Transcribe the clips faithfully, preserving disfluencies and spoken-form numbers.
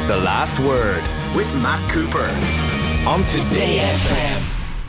The Last Word with Matt Cooper on Today F M.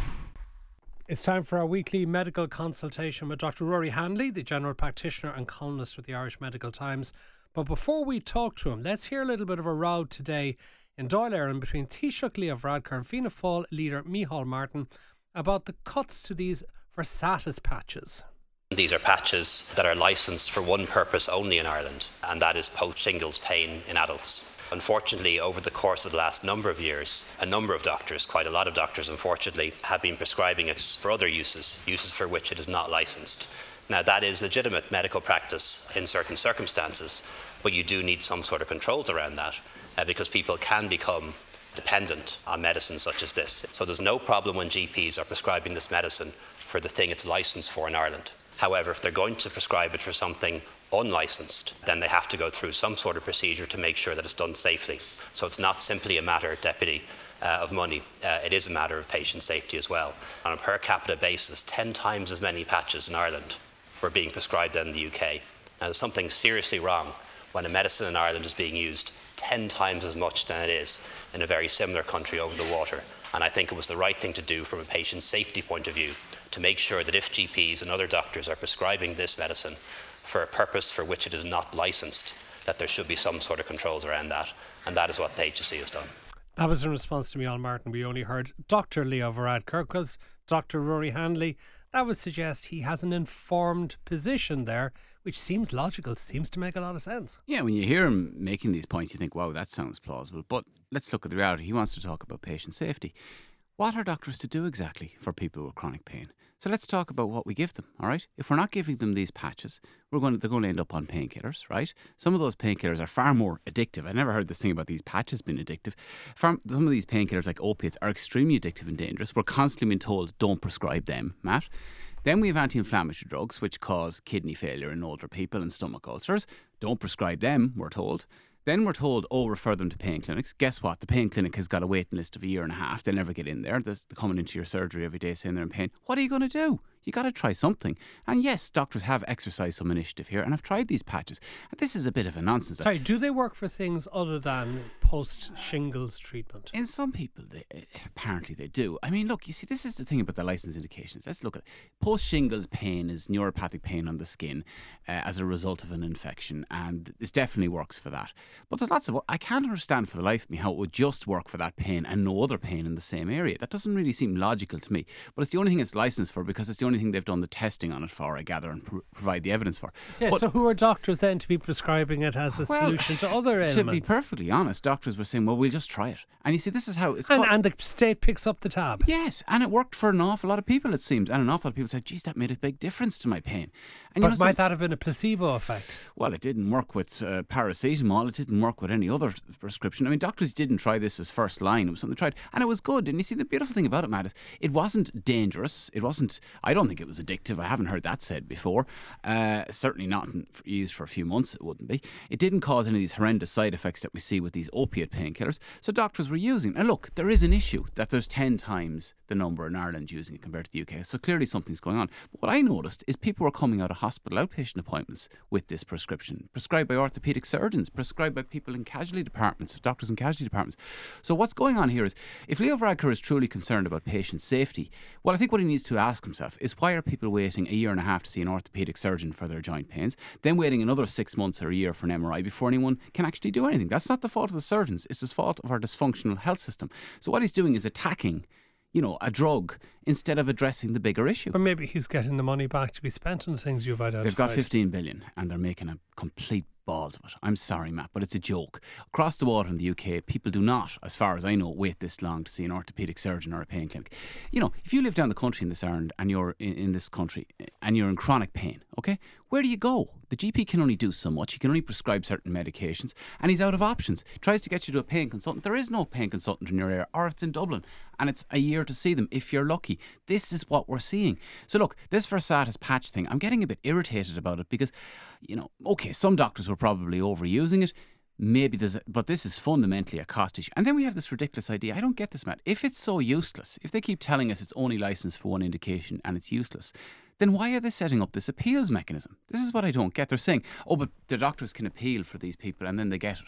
It's time for our weekly medical consultation with Doctor Rory Handley, the general practitioner and columnist with the Irish Medical Times. But before we talk to him, let's hear a little bit of a row today in Dáil Éireann between Taoiseach Leo Varadkar and Fianna Fáil leader Micheál Martin about the cuts to these Versatis patches. These are patches that are licensed for one purpose only in Ireland, and that is post-shingles pain in adults. Unfortunately, over the course of the last number of years, a number of doctors, quite a lot of doctors unfortunately, have been prescribing it for other uses, uses for which it is not licensed. Now, that is legitimate medical practice in certain circumstances, but you do need some sort of controls around that uh, because people can become dependent on medicine such as this. So there's no problem when G Ps are prescribing this medicine for the thing it's licensed for in Ireland. However, if they're going to prescribe it for something unlicensed, then they have to go through some sort of procedure to make sure that it's done safely. So it's not simply a matter, Deputy, uh, of money. Uh, it is a matter of patient safety as well. On a per capita basis, ten times as many patches in Ireland were being prescribed than in the U K. Now, there's something seriously wrong when a medicine in Ireland is being used ten times as much than it is in a very similar country over the water. And I think it was the right thing to do from a patient safety point of view to make sure that if G Ps and other doctors are prescribing this medicine for a purpose for which it is not licensed, that there should be some sort of controls around that. And that is what the H S C has done. That was in response to Micheál Martin. We only heard Doctor Leo Varadkar, because Doctor Rory Handley, that would suggest he has an informed position there, which seems logical, seems to make a lot of sense. Yeah, when you hear him making these points, you think, wow, that sounds plausible. But let's look at the reality. He wants to talk about patient safety. What are doctors to do exactly for people with chronic pain? So let's talk about what we give them, all right? If we're not giving them these patches, we're going to, they're going to end up on painkillers, right? Some of those painkillers are far more addictive. I never heard this thing about these patches being addictive. Far, some of these painkillers, like opiates, are extremely addictive and dangerous. We're constantly being told, don't prescribe them, Matt. Then we have anti-inflammatory drugs, which cause kidney failure in older people and stomach ulcers. Don't prescribe them, we're told. Then we're told, oh, refer them to pain clinics. Guess what? The pain clinic has got a waiting list of a year and a half. They'll never get in there. They're coming into your surgery every day saying they're in pain. What are you going to do? You got to try something. And yes, doctors have exercised some initiative here and have tried these patches. And this is a bit of a nonsense. Sorry, do they work for things other than post-shingles treatment? In some people, they, apparently they do. I mean, look, you see, this is the thing about the licence indications. Let's look at it. Post-shingles pain is neuropathic pain on the skin uh, as a result of an infection, and this definitely works for that. But there's lots of... I can't understand for the life of me how it would just work for that pain and no other pain in the same area. That doesn't really seem logical to me. But it's the only thing it's licensed for because it's the only thing they've done the testing on it for, I gather, and pr- provide the evidence for. Yeah, but, so who are doctors then to be prescribing it as a well, solution to other ailments? To be perfectly honest, doctors were saying, well, we'll just try it. And you see, this is how it's and, called. and the state picks up the tab. Yes, and it worked for an awful lot of people, it seems. And an awful lot of people said, geez, that made a big difference to my pain. And but you know, might so, that have been a placebo effect? Well, it didn't work with uh, paracetamol. It didn't work with any other prescription. I mean, doctors didn't try this as first line. It was something they tried. And it was good. And you see, the beautiful thing about it, Matt, is it wasn't dangerous. It wasn't, I don't think it was addictive. I haven't heard that said before. Uh, certainly not in, used for a few months, it wouldn't be. It didn't cause any of these horrendous side effects that we see with these opiate painkillers. So doctors were using. And look, there is an issue that there's ten times the number in Ireland using it compared to the U K. So clearly something's going on. But what I noticed is people were coming out of hospital outpatient appointments with this prescription, prescribed by orthopaedic surgeons, prescribed by people in casualty departments, doctors in casualty departments. So what's going on here is, if Leo Varadkar is truly concerned about patient safety, well, I think what he needs to ask himself is, why are people waiting a year and a half to see an orthopaedic surgeon for their joint pains, then waiting another six months or a year for an M R I before anyone can actually do anything? That's not the fault of the surgeons. It's the fault of our dysfunctional health system. So what he's doing is attacking, you know, a drug instead of addressing the bigger issue. Or maybe he's getting the money back to be spent on the things you've identified. They've got fifteen billion and they're making a complete balls of it. I'm sorry, Matt, but it's a joke. Across the water in the U K, people do not, as far as I know, wait this long to see an orthopaedic surgeon or a pain clinic. You know, if you live down the country in this Ireland and you're in, in this country and you're in chronic pain, okay, where do you go? The G P can only do so much. He can only prescribe certain medications and he's out of options. He tries to get you to a pain consultant. There is no pain consultant in your area, or it's in Dublin, and it's a year to see them if you're lucky. This is what we're seeing. So look, this Versatis patch thing, I'm getting a bit irritated about it because, you know, okay, some doctors were probably overusing it. Maybe there's a, but this is fundamentally a cost issue. And then we have this ridiculous idea. I don't get this, Matt. If it's so useless, if they keep telling us it's only licensed for one indication and it's useless, then why are they setting up this appeals mechanism? This is what I don't get. They're saying, oh, but the doctors can appeal for these people and then they get it.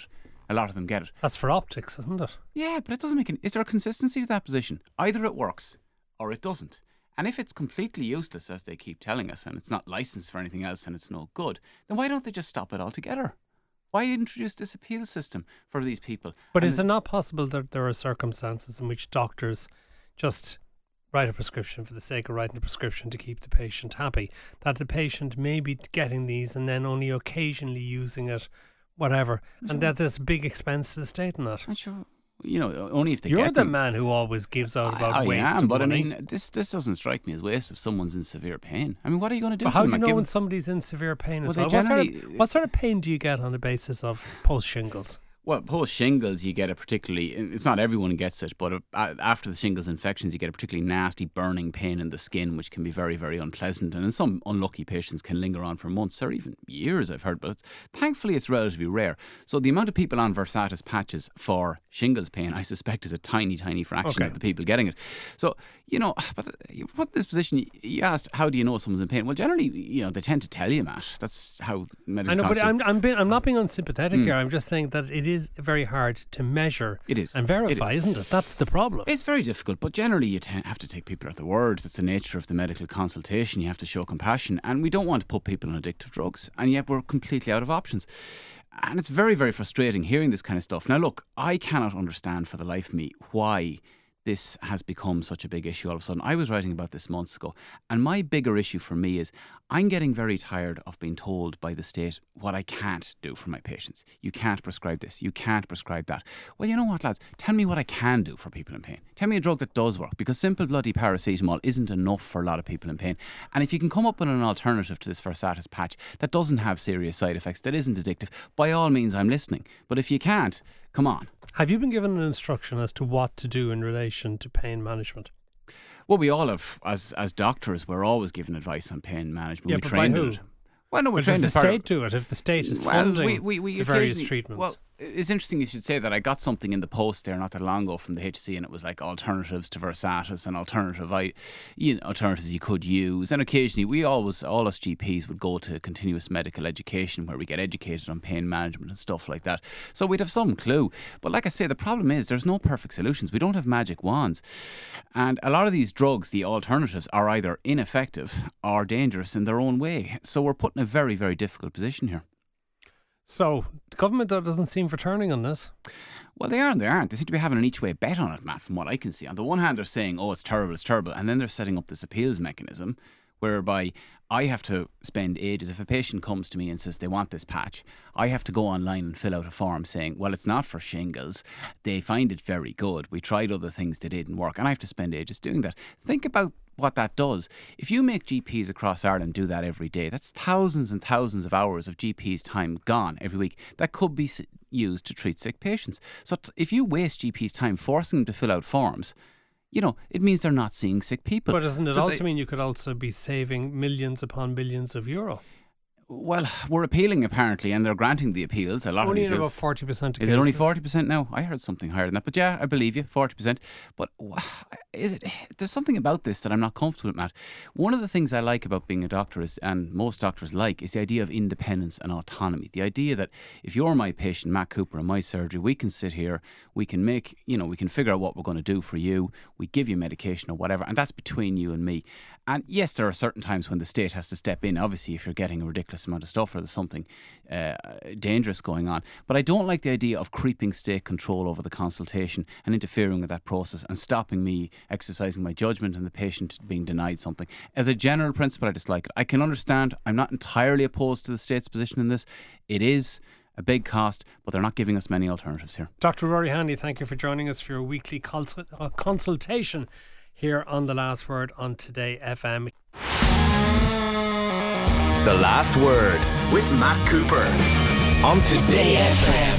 A lot of them get it. That's for optics, isn't it? Yeah, but it doesn't make any... Is there a consistency to that position? Either it works or it doesn't. And if it's completely useless, as they keep telling us, and it's not licensed for anything else and it's no good, then why don't they just stop it altogether? Why introduce this appeal system for these people? But and is it not possible that there are circumstances in which doctors just write a prescription for the sake of writing a prescription to keep the patient happy? That the patient may be getting these and then only occasionally using it, whatever, sure. and that there's a big expense to the state in that. I'm sure. You know, only if they You're get the them. man who always gives out about I, I waste am, of but money. I mean, this this doesn't strike me as waste if someone's in severe pain. I mean, what are you going to do? But for how them? do you know Give when them- somebody's in severe pain as Well, well? they What sort, generally- of, what sort of pain do you get on the basis of post shingles? Well, post shingles, you get a particularly, it's not everyone gets it, but uh, after the shingles infections, you get a particularly nasty burning pain in the skin, which can be very, very unpleasant. And in some unlucky patients can linger on for months or even years, I've heard. But it's, thankfully, it's relatively rare. So the amount of people on Versatis patches for shingles pain, I suspect, is a tiny, tiny fraction Okay. of the people getting it. So, you know, but you put this position, you asked, how do you know someone's in pain? Well, generally, you know, they tend to tell you, Matt. That's how medical I know, but consul- I'm I'm, being, I'm not being unsympathetic here. I'm just saying that it is very hard to measure It is. and verify, It is. isn't it? That's the problem. It's very difficult, but generally you t- have to take people at their word. It's the nature of the medical consultation. You have to show compassion, and we don't want to put people on addictive drugs, and yet we're completely out of options. And it's very, very frustrating hearing this kind of stuff. Now, look, I cannot understand for the life of me why this has become such a big issue all of a sudden. I was writing about this months ago, and my bigger issue for me is I'm getting very tired of being told by the state what I can't do for my patients. You can't prescribe this, you can't prescribe that. Well, you know what, lads? Tell me what I can do for people in pain. Tell me a drug that does work, because simple bloody paracetamol isn't enough for a lot of people in pain. And if you can come up with an alternative to this Versatis patch that doesn't have serious side effects, that isn't addictive, by all means I'm listening. But if you can't, come on. Have you been given an instruction as to what to do in relation to pain management? Well, we all have, as as doctors, we're always given advice on pain management. Yeah, we but trained by who? in it. Well, no, we're Well, trained does the as part of- state do it if the state is Well, funding we, we, we the various occasionally- treatments? Well, it's interesting you should say that. I got something in the post there not that long ago from the H C, and it was like alternatives to Versatis and alternative, I, you know, alternatives you could use. And occasionally, we always, all us G Ps would go to continuous medical education where we get educated on pain management and stuff like that. So we'd have some clue. But like I say, the problem is there's no perfect solutions. We don't have magic wands. And a lot of these drugs, the alternatives, are either ineffective or dangerous in their own way. So we're put in a very, very difficult position here. So the government though doesn't seem for turning on this. Well, they are and they aren't. They seem to be having an each way bet on it, Matt, from what I can see. On the one hand, they're saying, oh, it's terrible, it's terrible. And then they're setting up this appeals mechanism whereby I have to spend ages. If a patient comes to me and says they want this patch, I have to go online and fill out a form saying, well, it's not for shingles. They find it very good. We tried other things that didn't work. And I have to spend ages doing that. Think about what that does. If you make G Ps across Ireland do that every day, that's thousands and thousands of hours of G Ps time gone every week that could be used to treat sick patients. So t- if you waste G Ps time forcing them to fill out forms, you know, it means they're not seeing sick people. But doesn't it So also it's a- mean you could also be saving millions upon millions of euro? Well, we're appealing apparently, and they're granting the appeals. A lot Only of in the about appeals. forty percent of Is cases. it only forty percent now? I heard something higher than that. But yeah, I believe you, forty percent. But wh- is it? There's something about this that I'm not comfortable with, Matt. One of the things I like about being a doctor is, and most doctors like, is the idea of independence and autonomy. The idea that if you're my patient, Matt Cooper, in my surgery, we can sit here, we can make, you know, we can figure out what we're going to do for you. We give you medication or whatever, and that's between you and me. And yes, there are certain times when the state has to step in, obviously, if you're getting a ridiculous amount of stuff or there's something uh, dangerous going on. But I don't like the idea of creeping state control over the consultation and interfering with that process and stopping me exercising my judgment and the patient being denied something. As a general principle, I dislike it. I can understand, I'm not entirely opposed to the state's position in this. It is a big cost, but they're not giving us many alternatives here. Doctor Rory Hanley, thank you for joining us for your weekly consul- uh, consultation here on The Last Word on Today F M. The Last Word with Matt Cooper on Today F M.